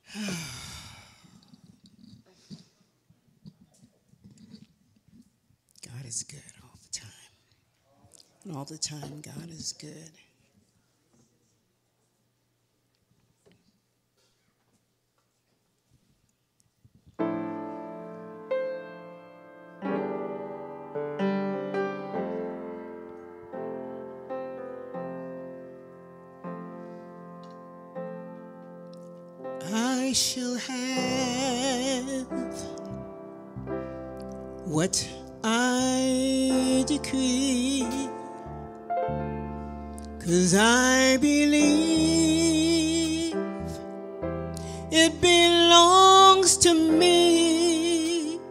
God is good all the time. And all the time, God is good. I shall have what I decree, 'cause I believe it belongs to me.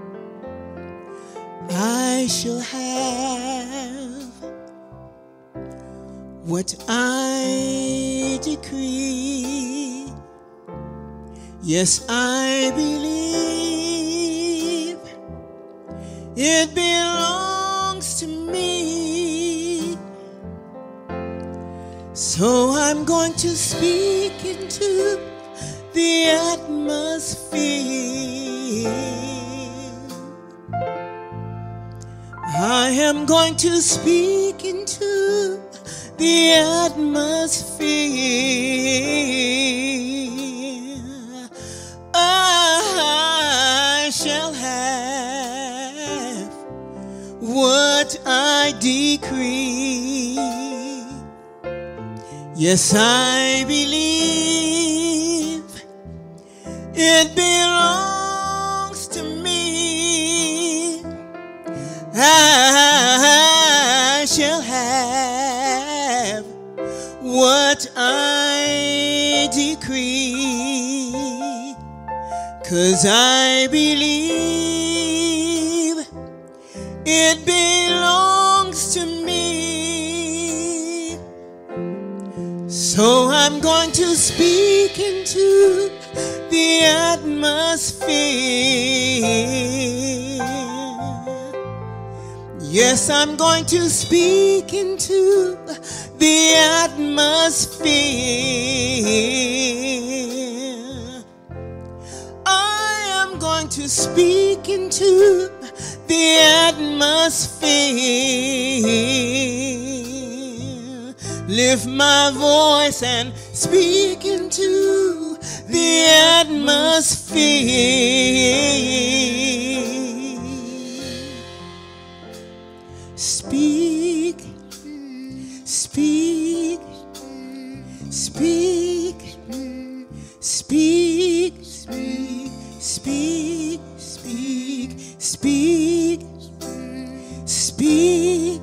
I shall have what I decree. Yes, I believe it belongs to me. So I'm going to speak into the atmosphere. I am going to speak into the atmosphere. I shall have what I decree. Yes, I believe it belongs to me. I shall have what I decree, 'cause I believe it belongs to me. So I'm going to speak into the atmosphere. Yes, I'm going to speak into the atmosphere. I am going to speak into the atmosphere. Lift my voice and speak into the atmosphere. Speak, speak, speak, speak, speak, speak, speak, speak, speak,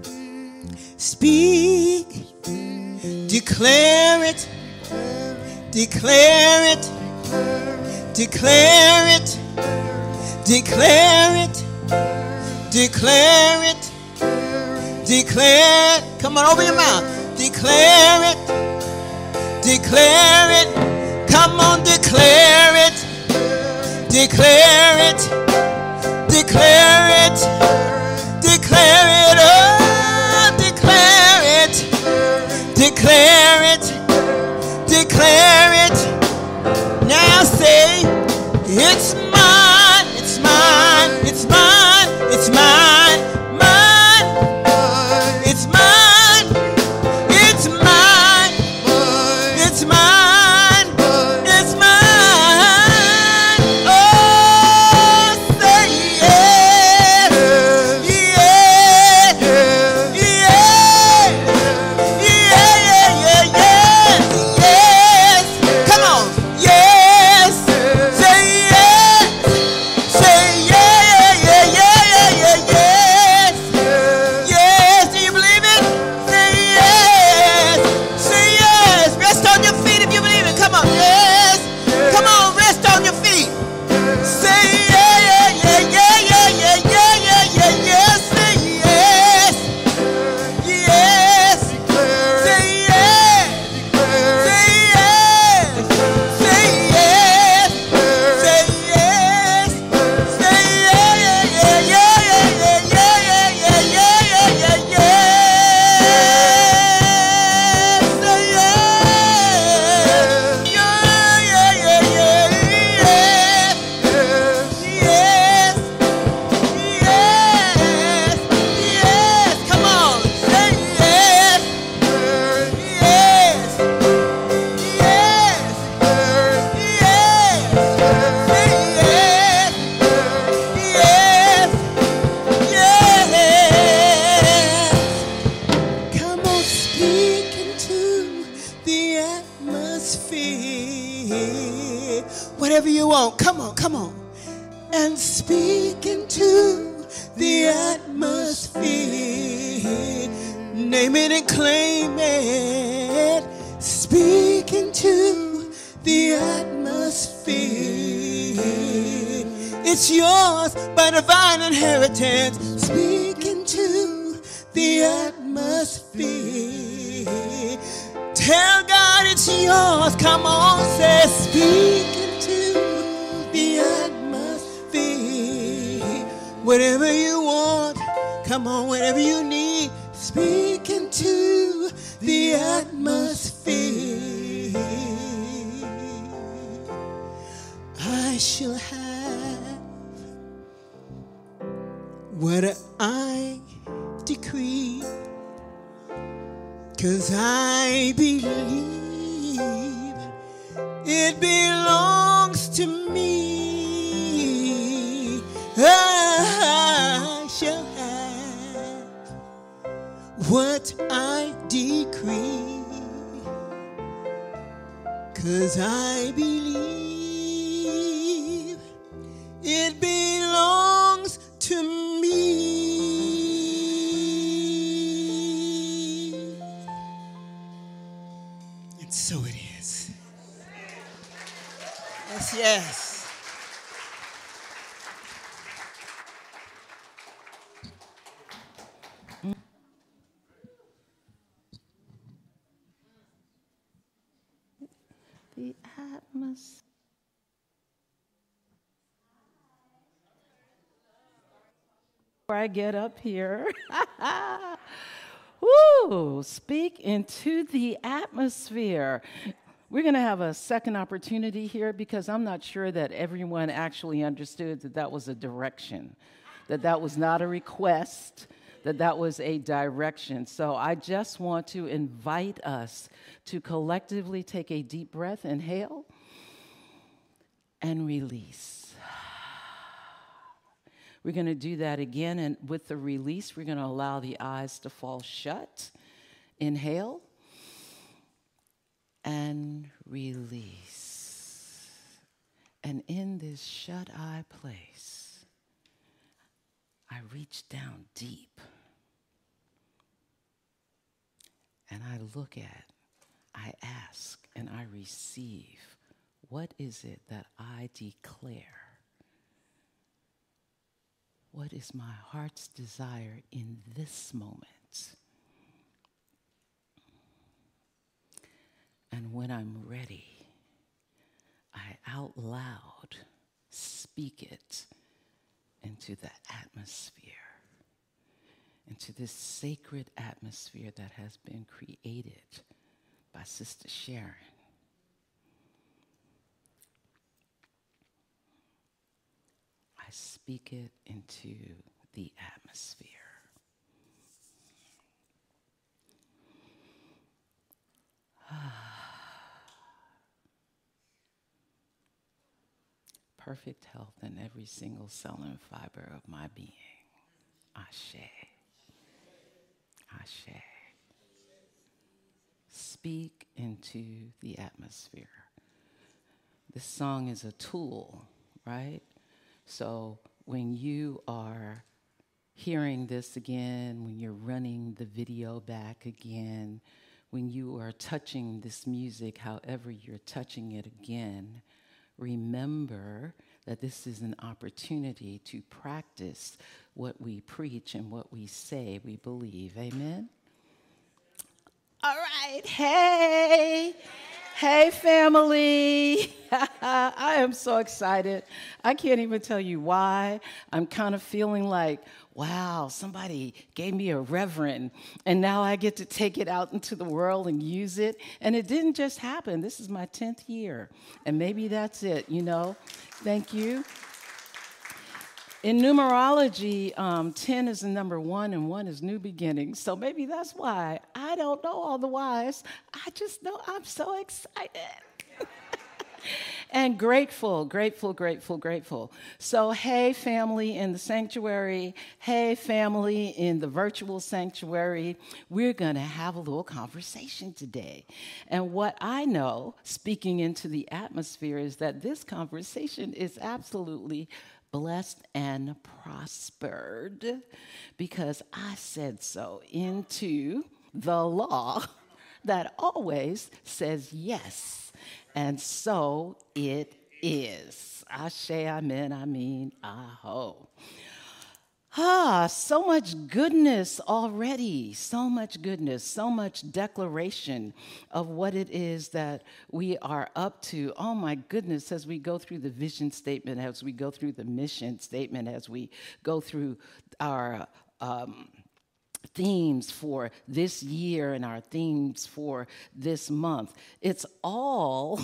speak. Declare it, declare it, declare it, declare it, declare it. Declare it. Come on, open your mouth. Declare it. Declare it. Come on, declare it. Declare it. Declare it. Declare it. Oh, declare it. Declare it. Declare it. Now say, it's mine. It's mine. It's mine. It's mine. Whatever you want, come on, come on. And speak into the atmosphere. Name it and claim it. Speak into the atmosphere. It's yours by divine inheritance. Speak into the atmosphere. Tell God it's yours. Come on, say, speak into the atmosphere. Whatever you want, come on, whatever you need, speak into the atmosphere. I shall have what I decree, 'cause I believe it belongs to me. I shall have what I decree, 'cause I believe it belongs to me. And so it is. Yes, yes. The atmosphere. Before I get up here, woo, speak into the atmosphere. We're going to have a second opportunity here because I'm not sure that everyone actually understood that that was a direction, that that was not a request, that that was a direction. So I just want to invite us to collectively take a deep breath, inhale, and release. We're going to do that again, and with the release, we're going to allow the eyes to fall shut. Inhale, and release. And in this shut-eye place, I reach down deep, and I look at, I ask, and I receive. What is it that I declare? What is my heart's desire in this moment? And when I'm ready, I out loud speak it into the atmosphere, into this sacred atmosphere that has been created by Sister Sharon. I speak it into the atmosphere. Perfect health in every single cell and fiber of my being. Ashe. Ashe. Speak into the atmosphere. This song is a tool, right? So when you are hearing this again, when you're running the video back again, when you are touching this music, however you're touching it again, remember that this is an opportunity to practice what we preach and what we say we believe. Amen? All right. Hey. Hey, family. I am so excited. I can't even tell you why. I'm kind of feeling like, wow, somebody gave me a reverend, and now I get to take it out into the world and use it. And it didn't just happen. This is my 10th year, and maybe that's it, you know. Thank you. In numerology, 10 is the number 1, and 1 is new beginnings. So maybe that's why. I don't know all the whys. I just know I'm so excited. And grateful, grateful, grateful, grateful. So, hey, family in the sanctuary. Hey, family in the virtual sanctuary. We're going to have a little conversation today. And what I know, speaking into the atmosphere, is that this conversation is absolutely blessed and prospered because I said so into the law that always says yes. And so it is. Ashe, amen, I mean, aho. So much goodness already. So much goodness, so much declaration of what it is that we are up to. Oh my goodness, as we go through the vision statement, as we go through the mission statement, as we go through our themes for this year and our themes for this month. It's all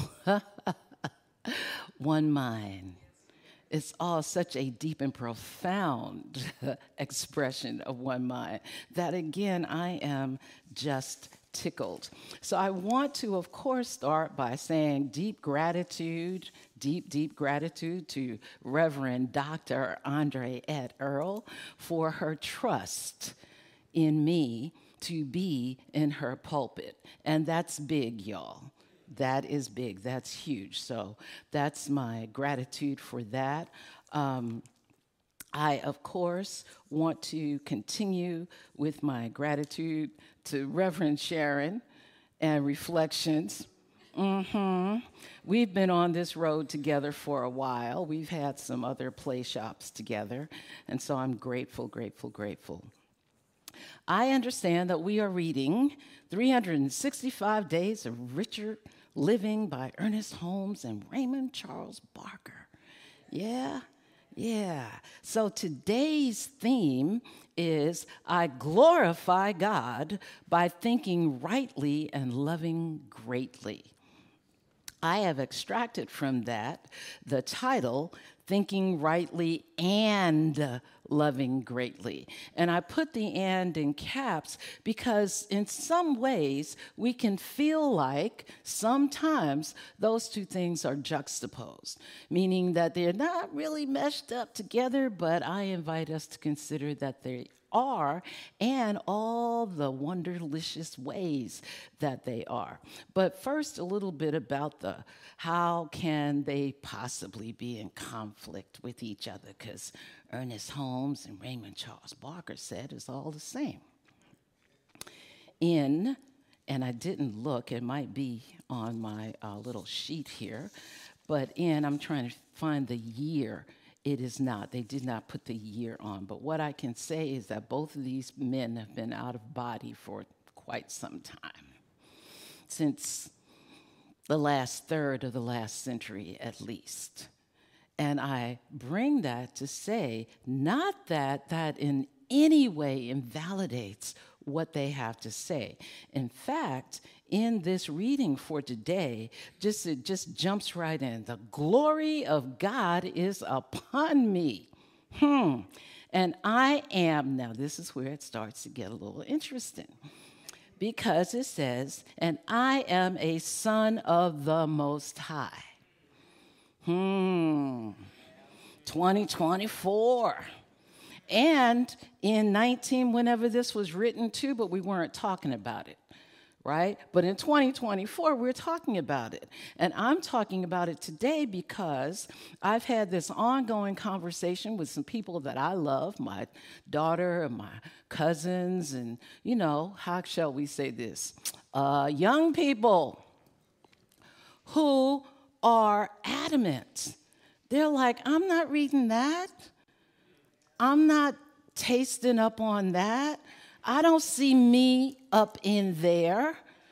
one mind. It's all such a deep and profound expression of one mind that, again, I am just tickled. So I want to, of course, start by saying deep gratitude to Reverend Dr. Andreette Earl for her trust in me to be in her pulpit. And that's big, y'all. That is big. That's huge. So that's my gratitude for that. I, of course, want to continue with my gratitude to Reverend Sharon and Reflections. We've been on this road together for a while. We've had some other play shops together. And so I'm grateful, grateful, grateful. I understand that we are reading 365 Days of Richer Living by Ernest Holmes and Raymond Charles Barker. Yeah. So today's theme is I glorify God by thinking rightly and loving greatly. I have extracted from that the title, Thinking Rightly and Loving Greatly. And I put the and in caps because in some ways we can feel like sometimes those two things are juxtaposed, meaning that they're not really meshed up together, but I invite us to consider that they are and all the wonderlicious ways that they are. But first, a little bit about the how can they possibly be in conflict with each other, because Ernest Holmes and Raymond Charles Barker said it's all the same. And I didn't look, it might be on my little sheet here, but I'm trying to find the year. It is not. They did not put the year on. But what I can say is that both of these men have been out of body for quite some time, since the last third of the last century at least. And I bring that to say, not that that in any way invalidates what they have to say. In fact, in this reading for today, it just jumps right in. The glory of God is upon me. And I am, now this is where it starts to get a little interesting, because it says, and I am a son of the Most High. 2024. And in whenever this was written too, but we weren't talking about it, right? But in 2024, we're talking about it. And I'm talking about it today because I've had this ongoing conversation with some people that I love, my daughter and my cousins, and, how shall we say this? Young people who are adamant. They're like, I'm not reading that. I'm not tasting up on that. I don't see me up in there.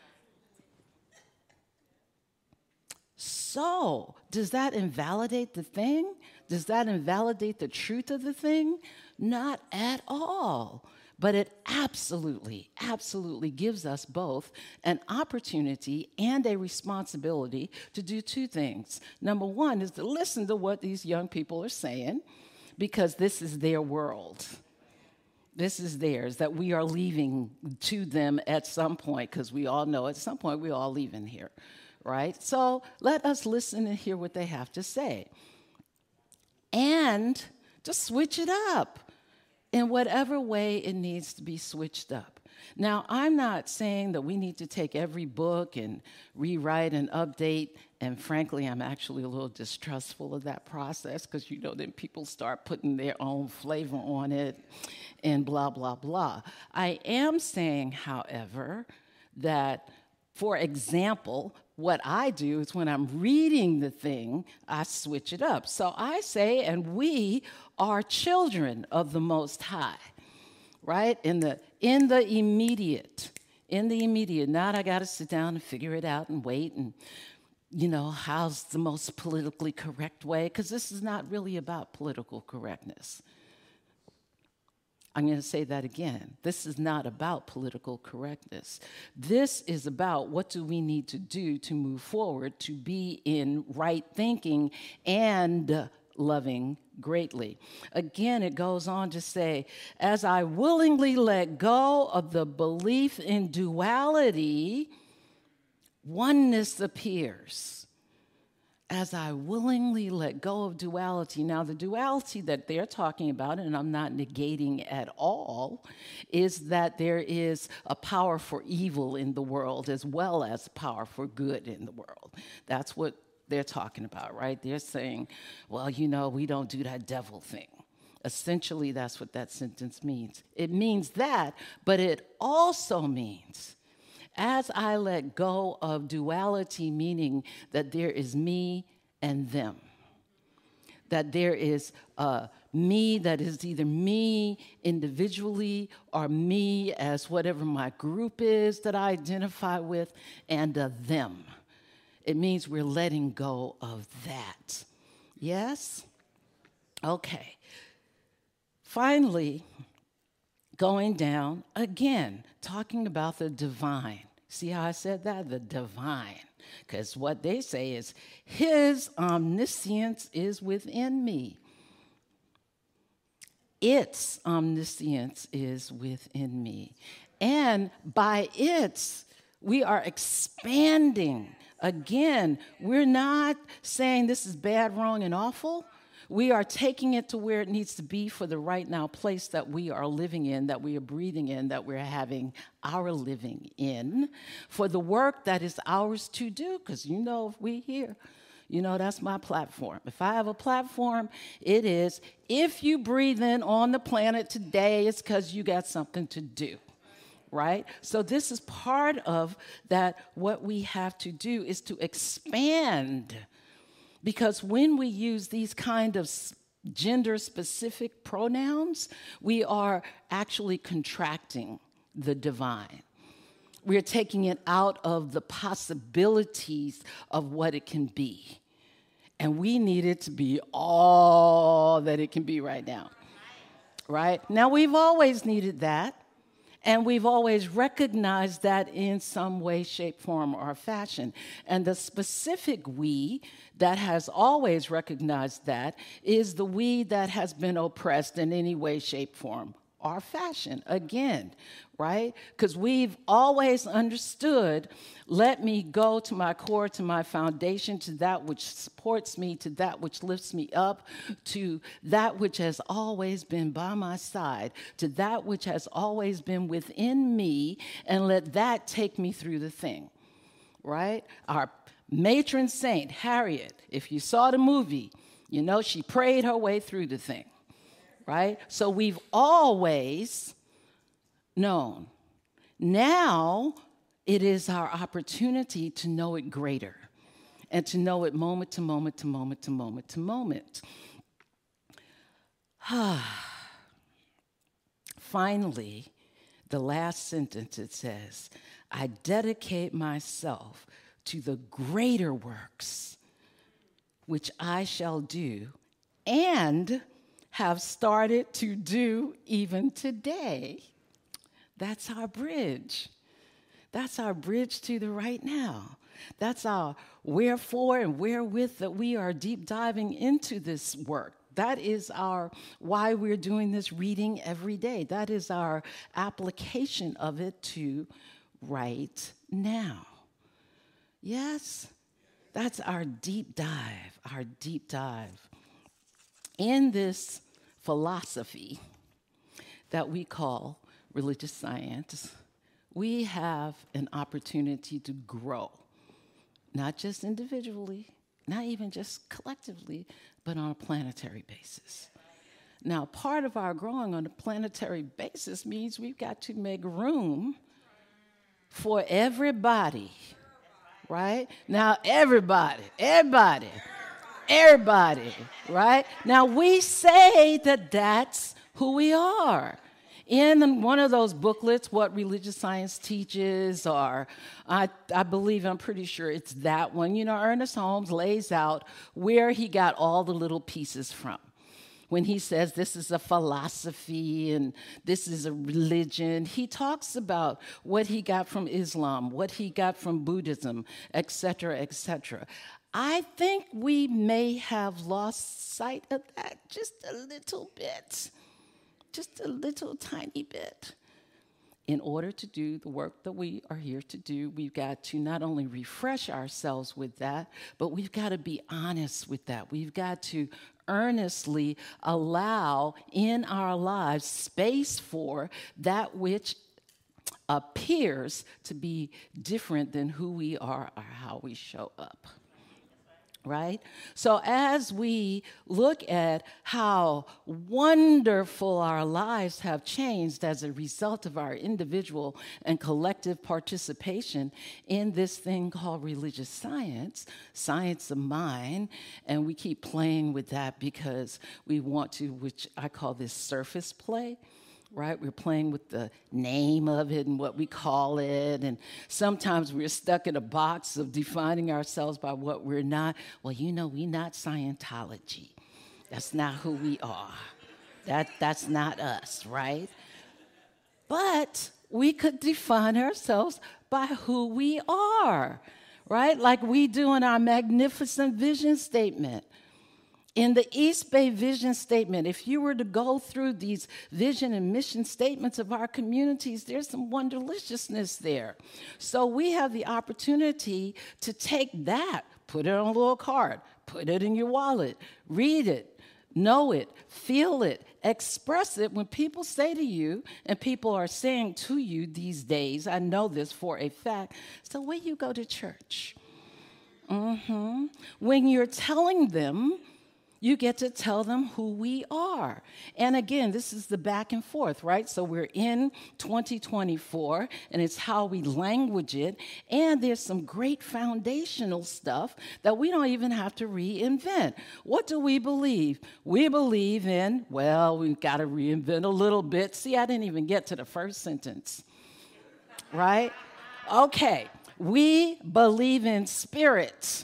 So, does that invalidate the thing? Does that invalidate the truth of the thing? Not at all. But it absolutely, absolutely gives us both an opportunity and a responsibility to do two things. Number one is to listen to what these young people are saying, because this is their world. This is theirs, that we are leaving to them at some point, because we all know at some point we're all leaving here, right? So let us listen and hear what they have to say. And just switch it up in whatever way it needs to be switched up. Now, I'm not saying that we need to take every book and rewrite and update, and frankly, I'm actually a little distrustful of that process because, then people start putting their own flavor on it and blah, blah, blah. I am saying, however, that, for example, what I do is when I'm reading the thing, I switch it up. So I say, and we are children of the Most High, right? In the immediate, not I got to sit down and figure it out and wait and, how's the most politically correct way? Because this is not really about political correctness. I'm going to say that again. This is not about political correctness. This is about what do we need to do to move forward, to be in right thinking and loving greatly. Again, it goes on to say, as I willingly let go of the belief in duality, oneness appears. As I willingly let go of duality. Now, the duality that they're talking about, and I'm not negating at all, is that there is a power for evil in the world as well as power for good in the world. That's what they're talking about, right? They're saying, well, we don't do that devil thing. Essentially, that's what that sentence means. It means that, but it also means, as I let go of duality, meaning that there is me and them, that there is me that is either me individually or me as whatever my group is that I identify with, and them. It means we're letting go of that. Yes? Okay. Finally, going down, again, talking about the divine. See how I said that? The divine. Because what they say is, his omniscience is within me. Its omniscience is within me. And by its, we are expanding. Again, we're not saying this is bad, wrong, and awful. We are taking it to where it needs to be for the right now place that we are living in, that we are breathing in, that we're having our living in, for the work that is ours to do. Because if we here, that's my platform. If I have a platform, it is, if you breathe in on the planet today, it's because you got something to do. Right? So this is part of that. What we have to do is to expand. Because when we use these kind of gender-specific pronouns, we are actually contracting the divine. We're taking it out of the possibilities of what it can be. And we need it to be all that it can be right now. Right? Now, we've always needed that. And we've always recognized that in some way, shape, form, or fashion. And the specific we that has always recognized that is the we that has been oppressed in any way, shape, form, or fashion. Again, right? Because we've always understood, let me go to my core, to my foundation, to that which supports me, to that which lifts me up, to that which has always been by my side, to that which has always been within me, and let that take me through the thing, right? Our matron saint, Harriet, if you saw the movie, she prayed her way through the thing, right? So we've always known. Now it is our opportunity to know it greater and to know it moment to moment to moment to moment to moment. Finally, the last sentence, it says, I dedicate myself to the greater works which I shall do and have started to do even today. That's our bridge. That's our bridge to the right now. That's our wherefore and wherewith that we are deep diving into this work. That is our why we're doing this reading every day. That is our application of it to right now. Yes? that's our deep dive, in this philosophy that we call religious science. We have an opportunity to grow, not just individually, not even just collectively, but on a planetary basis. Now, part of our growing on a planetary basis means we've got to make room for everybody, right? Now, everybody, right? Now, we say that that's who we are. In one of those booklets, What Religious Science Teaches, or I believe, I'm pretty sure it's that one, you know, Ernest Holmes lays out where he got all the little pieces from. When he says this is a philosophy and this is a religion, he talks about what he got from Islam, what he got from Buddhism, et cetera, et cetera. I think we may have lost sight of that just a little bit. Just a little tiny bit. In order to do the work that we are here to do, we've got to not only refresh ourselves with that, but we've got to be honest with that. We've got to earnestly allow in our lives space for that which appears to be different than who we are or how we show up. Right? So as we look at how wonderful our lives have changed as a result of our individual and collective participation in this thing called religious science, science of mind, and we keep playing with that because we want to, which I call this surface play. Right? We're playing with the name of it and what we call it. And sometimes we're stuck in a box of defining ourselves by what we're not. Well, you know, we're not Scientology. That's not who we are. That's not us, right? But we could define ourselves by who we are, right? Like we do in our magnificent vision statement. In the East Bay Vision Statement, if you were to go through these vision and mission statements of our communities, there's some wonderliciousness there. So we have the opportunity to take that, put it on a little card, put it in your wallet, read it, know it, feel it, express it. When people say to you, and people are saying to you these days, I know this for a fact, so when you go to church, when you're telling them, you get to tell them who we are. And again, this is the back and forth, right? So we're in 2024, and it's how we language it. And there's some great foundational stuff that we don't even have to reinvent. What do we believe? We believe in, well, we've got to reinvent a little bit. See, I didn't even get to the first sentence, right? Okay, we believe in spirits.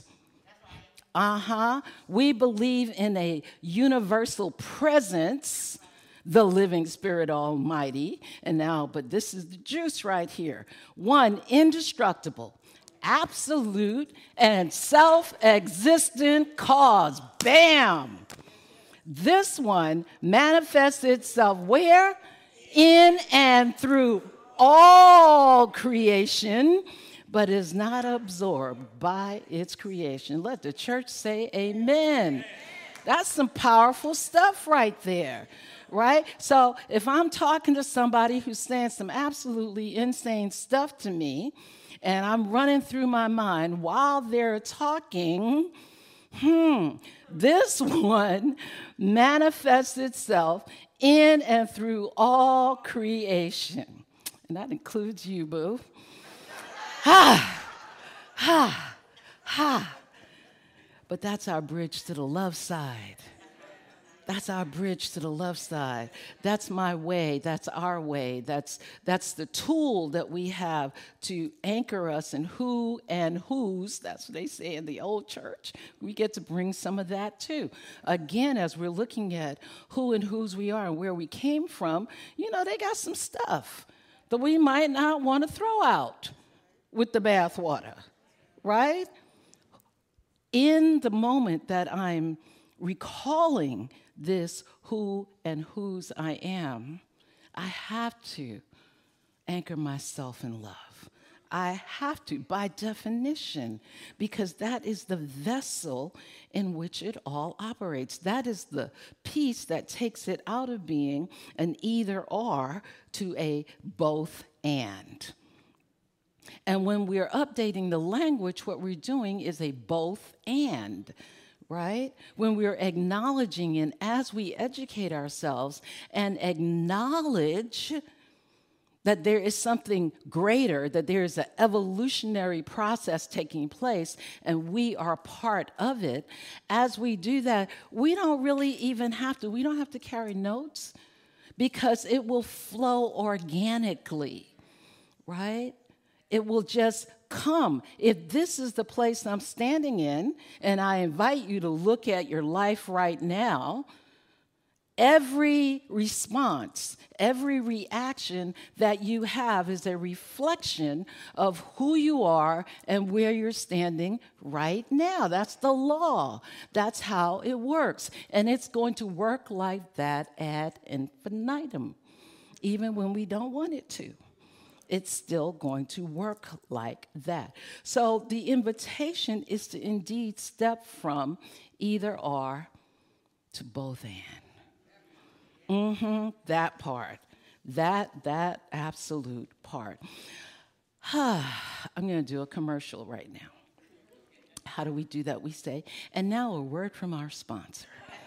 We believe in a universal presence, the living Spirit Almighty. And now, but this is the juice right here. One, indestructible, absolute, and self-existent cause. Bam! This one manifests itself where? In and through all creation, but is not absorbed by its creation. Let the church say amen. That's some powerful stuff right there, right? So if I'm talking to somebody who's saying some absolutely insane stuff to me, and I'm running through my mind while they're talking, this one manifests itself in and through all creation. And that includes you, boo. But that's our bridge to the love side. That's our bridge to the love side. That's my way. That's our way. That's the tool that we have to anchor us in who and whose. That's what they say in the old church. We get to bring some of that too. Again, as we're looking at who and whose we are and where we came from, you know, they got some stuff that we might not want to throw out with the bathwater, right? In the moment that I'm recalling this who and whose I am, I have to anchor myself in love. I have to, by definition, because that is the vessel in which it all operates. That is the piece that takes it out of being an either or to a both and. And when we're updating the language, what we're doing is a both and, right? When we're acknowledging, and as we educate ourselves and acknowledge that there is something greater, that there is an evolutionary process taking place, and we are part of it, as we do that, we don't have to carry notes, because it will flow organically, right? It will just come. If this is the place I'm standing in, and I invite you to look at your life right now, every response, every reaction that you have is a reflection of who you are and where you're standing right now. That's the law. That's how it works. And it's going to work like that ad infinitum, even when we don't want it to. It's still going to work like that. So the invitation is to indeed step from either or to both and. That part. That absolute part. I'm going to do a commercial right now. How do we do that? We say, and now a word from our sponsor.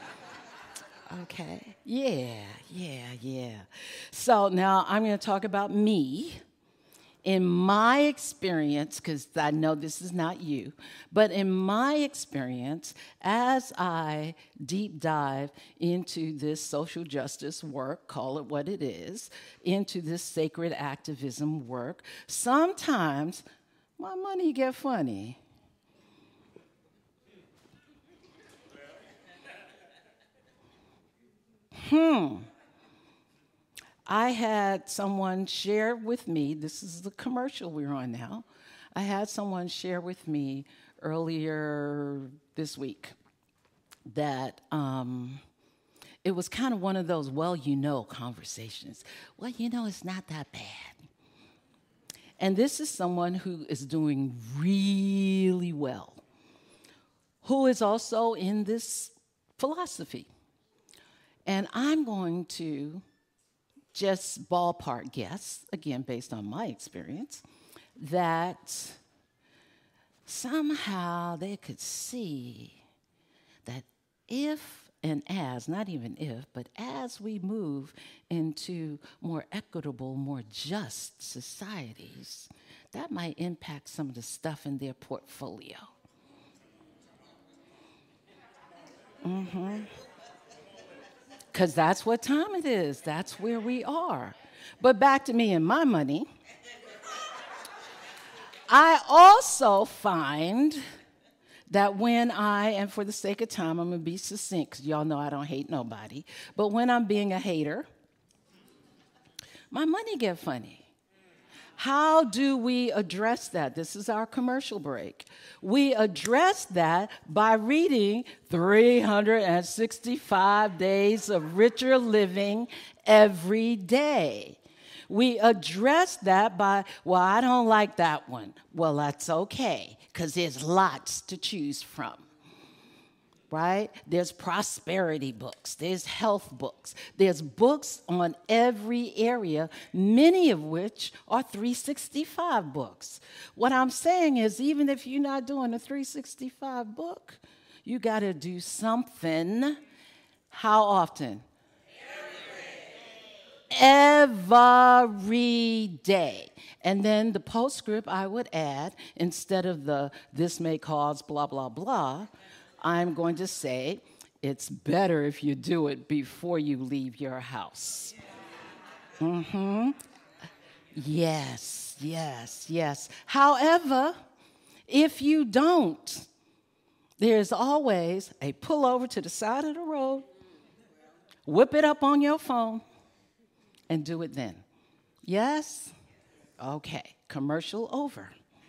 Okay. Yeah. So now I'm going to talk about me. In my experience, because I know this is not you, but in my experience, as I deep dive into this social justice work, call it what it is, into this sacred activism work, sometimes my money get funny. I had someone share with me, this is the commercial we're on now, I had someone share with me earlier this week that it was kind of one of those, conversations. Well, it's not that bad. And this is someone who is doing really well, who is also in this philosophy. And I'm going to just ballpark guess, again, based on my experience, that somehow they could see that if and as, not even if, but as we move into more equitable, more just societies, that might impact some of the stuff in their portfolio. Because that's what time it is. That's where we are. But back to me and my money. I also find that and for the sake of time, I'm going to be succinct, because y'all know I don't hate nobody. But when I'm being a hater, my money get funny. How do we address that? This is our commercial break. We address that by reading 365 Days of Richer Living every day. We address that by, I don't like that one. Well, that's okay, because there's lots to choose from. Right? There's prosperity books, there's health books, there's books on every area, many of which are 365 books. What I'm saying is, even if you're not doing a 365 book, you got to do something. How often? Every day. And then the postscript I would add, instead of this may cause blah, blah, blah, I'm going to say, it's better if you do it before you leave your house. Yes. However, if you don't, there's always a pull over to the side of the road, whip it up on your phone, and do it then. Yes? Okay, commercial over,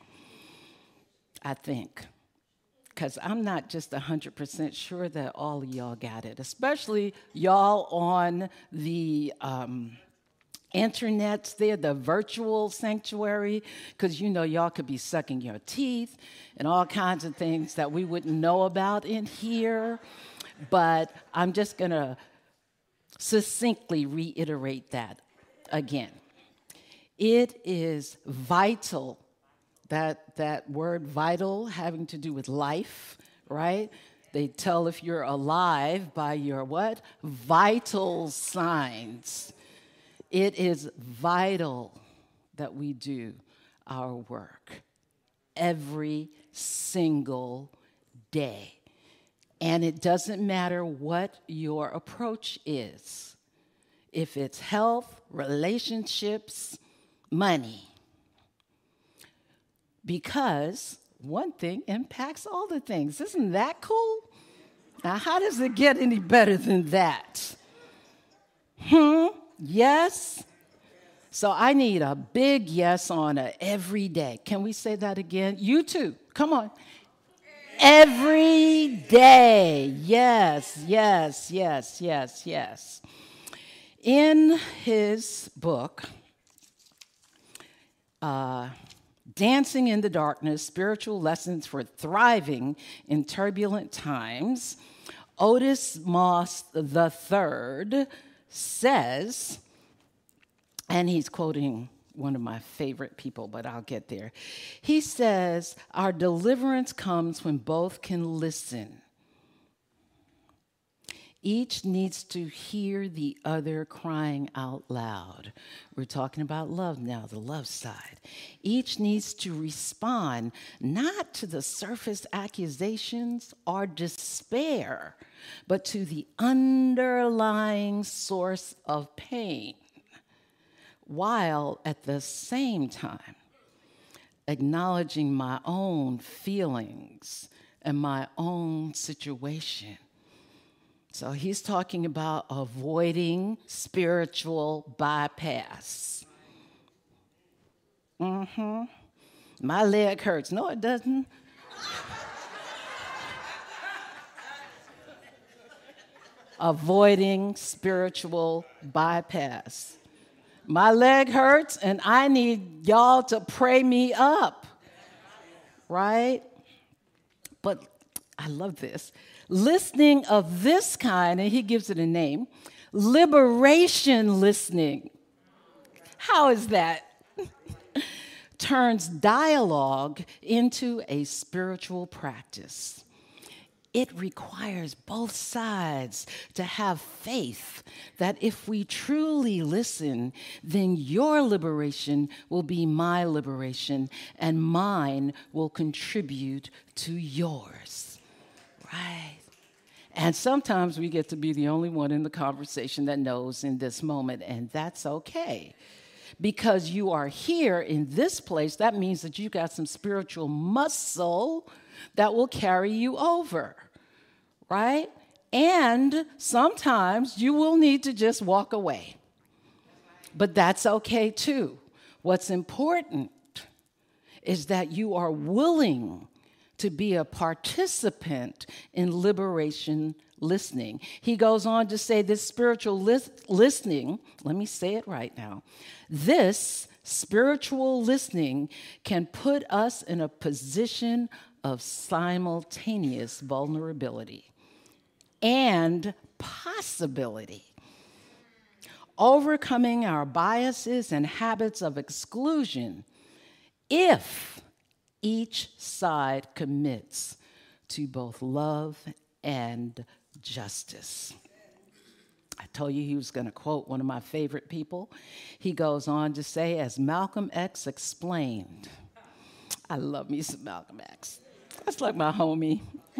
I think. Because I'm not just 100% sure that all of y'all got it, especially y'all on the internet's there, the virtual sanctuary, because you know y'all could be sucking your teeth and all kinds of things that we wouldn't know about in here. But I'm just going to succinctly reiterate that again. It is vital, that word vital having to do with life, right? They tell if you're alive by your what? Vital signs. It is vital that we do our work every single day. And it doesn't matter what your approach is. If it's health, relationships, money. Because one thing impacts all the things. Isn't that cool? Now, how does it get any better than that? Yes? So I need a big yes on a every day. Can we say that again? You too. Come on. Every day. Yes, yes, yes, yes, yes. In his book, Dancing in the Darkness, Spiritual Lessons for Thriving in Turbulent Times, Otis Moss III says, and he's quoting one of my favorite people, but I'll get there. He says, our deliverance comes when both can listen. Each needs to hear the other crying out loud. We're talking about love now, the love side. Each needs to respond not to the surface accusations or despair, but to the underlying source of pain, while at the same time acknowledging my own feelings and my own situation. So he's talking about avoiding spiritual bypass. My leg hurts. No, it doesn't. Avoiding spiritual bypass. My leg hurts, and I need y'all to pray me up, right? But I love this. Listening of this kind, and he gives it a name, liberation listening. How is that? Turns dialogue into a spiritual practice. It requires both sides to have faith that if we truly listen, then your liberation will be my liberation, and mine will contribute to yours. Right? And sometimes we get to be the only one in the conversation that knows in this moment, and that's okay. Because you are here in this place, that means that you got some spiritual muscle that will carry you over, right? And sometimes you will need to just walk away. But that's okay too. What's important is that you are willing to be a participant in liberation listening. He goes on to say this spiritual listening, let me say it right now, this spiritual listening can put us in a position of simultaneous vulnerability and possibility. Overcoming our biases and habits of exclusion if each side commits to both love and justice. I told you he was going to quote one of my favorite people. He goes on to say, as Malcolm X explained, I love me some Malcolm X. That's like my homie.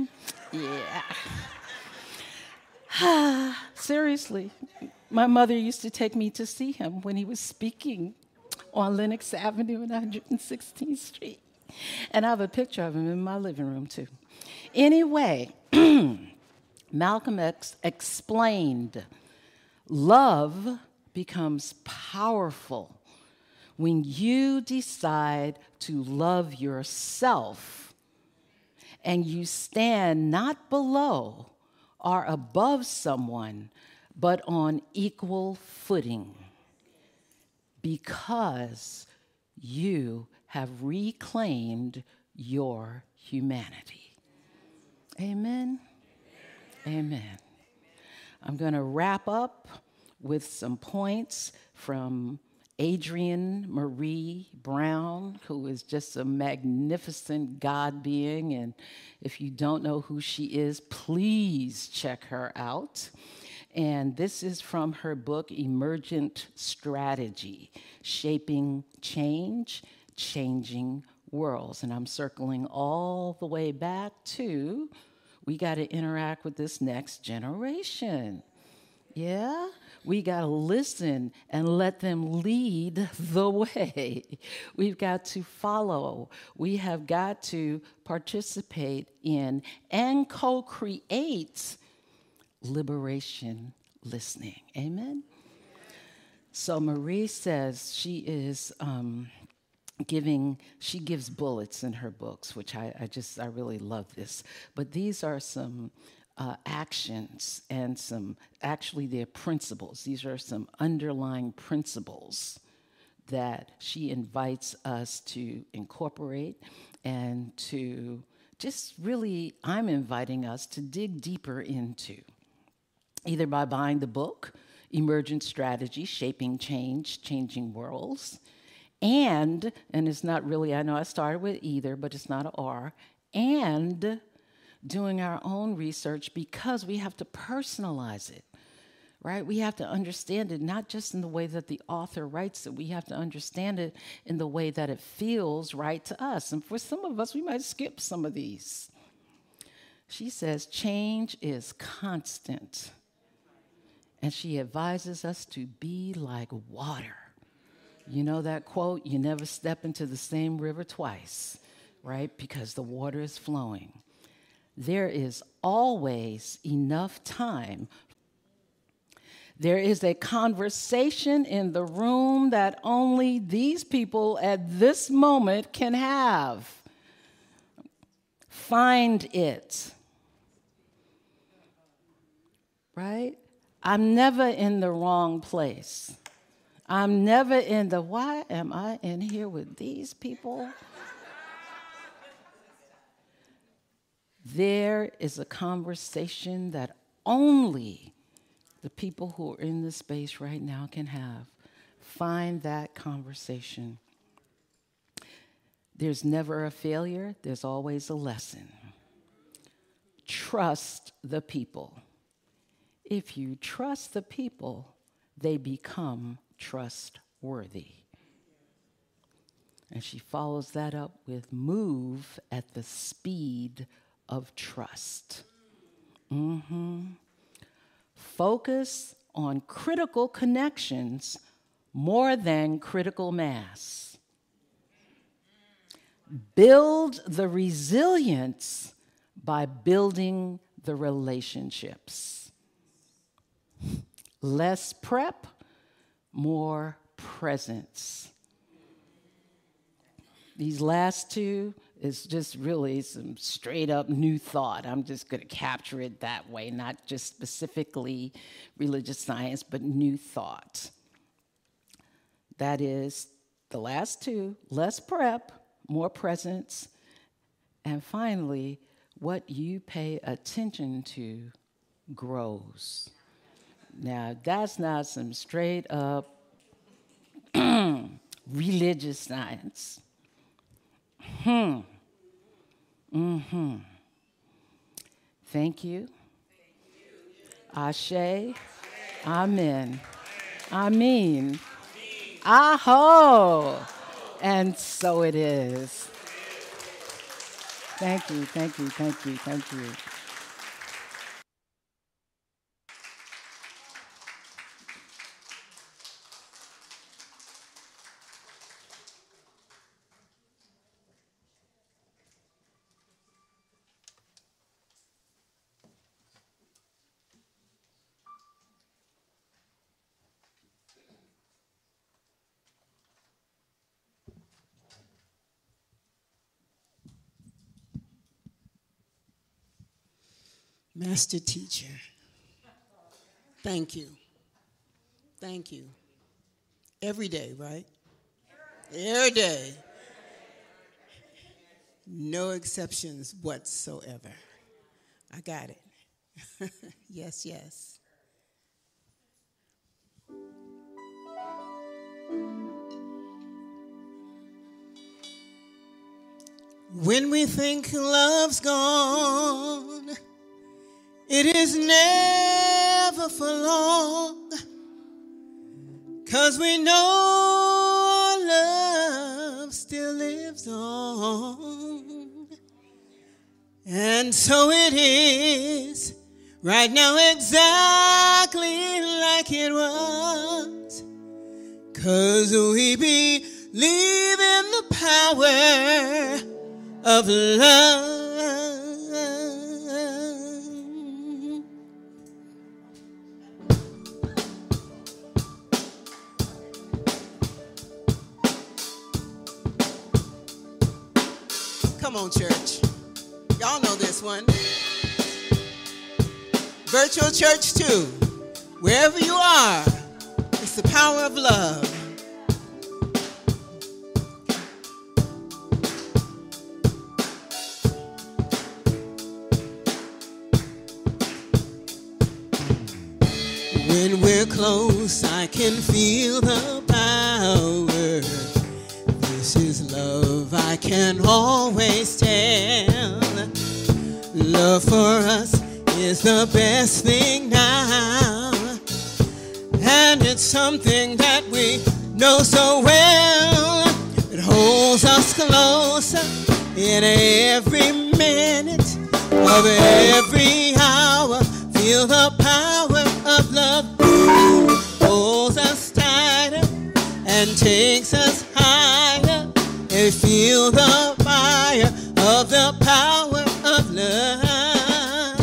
Yeah. Seriously, my mother used to take me to see him when he was speaking on Lenox Avenue and 116th Street. And I have a picture of him in my living room, too. Anyway, Malcolm X explained, love becomes powerful when you decide to love yourself and you stand not below or above someone, but on equal footing. because you have reclaimed your humanity. Amen. Amen. I'm going to wrap up with some points from Adrienne Marie Brown, who is just a magnificent God being. And if you don't know who she is, please check her out. And this is from her book, Emergent Strategy, Shaping Change, Changing Worlds. And I'm circling all the way back to, we got to interact with this next generation. Yeah? We got to listen and let them lead the way. We've got to follow. We have got to participate in and co-create liberation listening. Amen? So Marie says she is she gives bullets in her books, which I really love this. But these are some actions and they're principles. These are some underlying principles that she invites us to incorporate and to I'm inviting us to dig deeper into, either by buying the book, Emergent Strategy, Shaping Change, Changing Worlds, and it's not really, I know I started with either, but it's not an R, and doing our own research, because we have to personalize it, right? We have to understand it not just in the way that the author writes it, we have to understand it in the way that it feels right to us. And for some of us, we might skip some of these. She says, change is constant. And she advises us to be like water. You know that quote, you never step into the same river twice, right? Because the water is flowing. There is always enough time. There is a conversation in the room that only these people at this moment can have. Find it. Right? I'm never in the wrong place. I'm never in the, why am I in here with these people? There is a conversation that only the people who are in this space right now can have. Find that conversation. There's never a failure, there's always a lesson. Trust the people. If you trust the people, they become trustworthy. And she follows that up with move at the speed of trust. Focus on critical connections more than critical mass. Build the resilience by building the relationships. Less prep, more presence. These last two is just really some straight up new thought. I'm just going to capture it that way, not just specifically religious science, but new thought. That is the last two, less prep, more presence. And finally, what you pay attention to grows. Now, that's not some straight up religious science. Thank you. Ashe. Amen. Amen. Aho. And so it is. Thank you, thank you, thank you, thank you. Master teacher, thank you. Thank you. Every day, right? Every day. No exceptions whatsoever. I got it. Yes, yes. When we think love's gone, it is never for long, 'cause we know our love still lives on. And so it is right now, exactly like it was, 'cause we believe in the power of love. Come on, church. Y'all know this one. Virtual church too. Wherever you are, it's the power of love. When we're close, I can feel the power. This is love, I can always tell. Love for us is the best thing now, and it's something that we know so well. It holds us closer in every minute of every hour. Feel the power of love. Holds us tighter and takes us higher. And feel the fire of the power of love.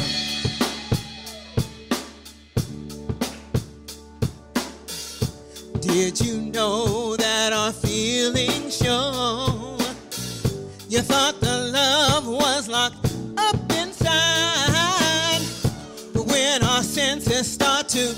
Did you know that our feelings show? You thought the love was locked up inside, but when our senses start to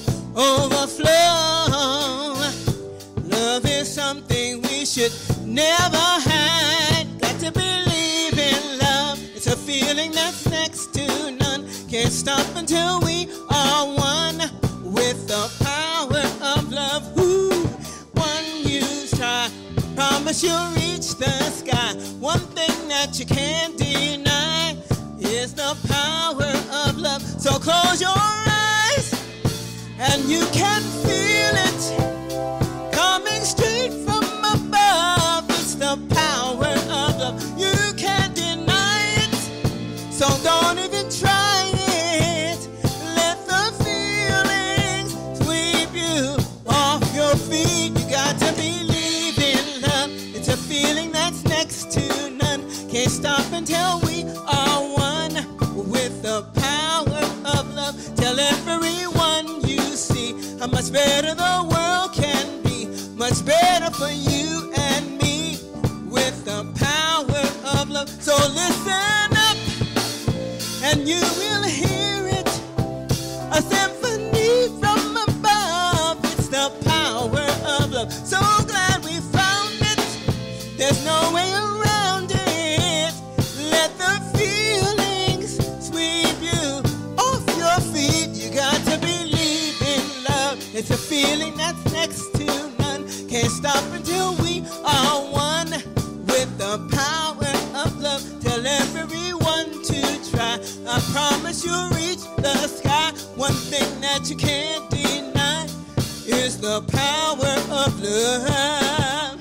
overflow, love is something we should never hide. Got to believe in love. It's a feeling that's next to none. Can't stop until we are one with the power of love. Ooh, one use try, promise you'll reach the sky. One thing that you can't deny is the power of love. So close your eyes and you can feel it coming straight from above. It's the power of love. You can't deny it, so don't even try it. Let the feelings sweep you off your feet. You got to believe in love. It's a feeling that's next to none. Can't stop until we are one with the power of love. Tell everyone you see how much better the world can be. Much better for you and me with the power of love. So listen up and you will hear it, a symphony from above. It's the power of love. So glad we found it. There's no way around it. Let the feelings sweep you off your feet. You got to believe in love. It's a feeling that's next to none. Can't stop until we are one with the power of love. Tell everyone to try. I promise you'll reach the sky. One thing that you can't deny is the power of love.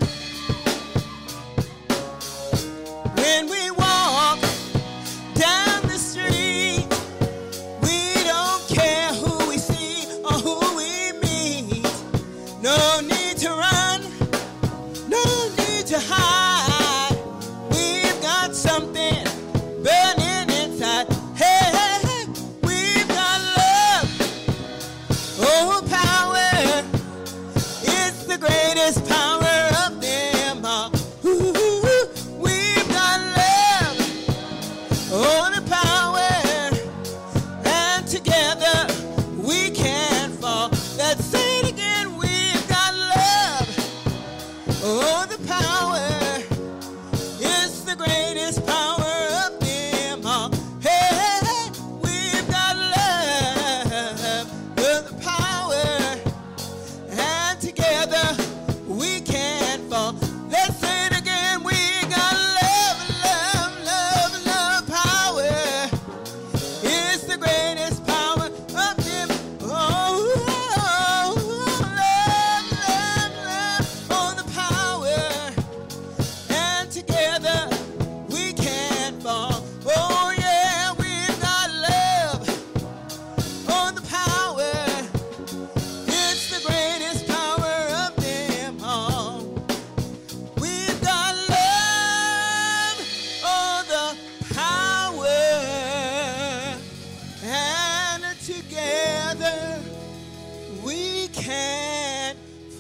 When we walk down the street, we don't care who we see or who we meet. No need to run, no need to hide. We've got something burning inside. Hey, hey, hey, we've got love. Oh, power. It's the greatest power.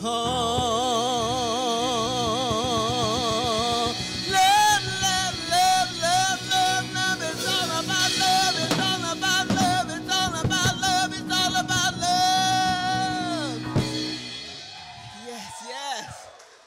Oh,